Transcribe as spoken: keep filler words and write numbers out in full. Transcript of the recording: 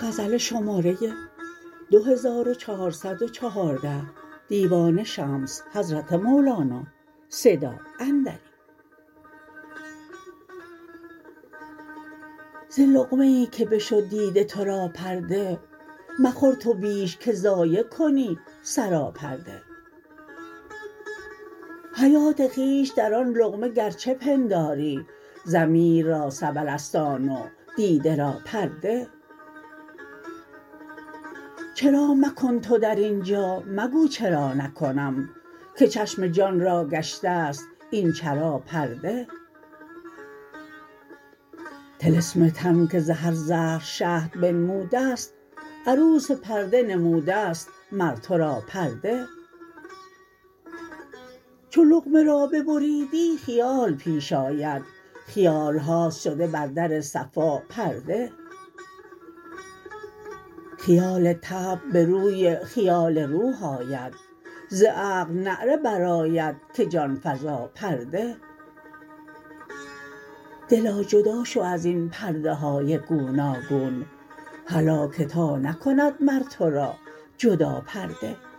غزل شماره دو هزار و چهارصد و چهارده دیوان شمس حضرت مولانا صدا اندری. ز لقمه ای که بشد دیده تو را پرده، مخور تو بیش که ضایع کنی سراپرده. حیات خویش در آن لقمه گرچه پنداری، ضمیر را سبل است آن و دیده را پرده. چرا مکن تو در اینجا مگو چرا نکنم، که چشم جان را گشته است این چرا پرده. طلسم تن که ز هر زهر شهد بنموده است، عروس پرده نموده است مر تو را پرده. چو لقمه را ببریدی خیال پیش آید، خیال هاست شده بر در صفا پرده. خیال طبع به روی خیال روح آید، ز عقل نعره برآید که جان فزا پرده. دلا جدا شو از این پرده های گوناگون، هلا که تا نکند مر تو را جدا پرده.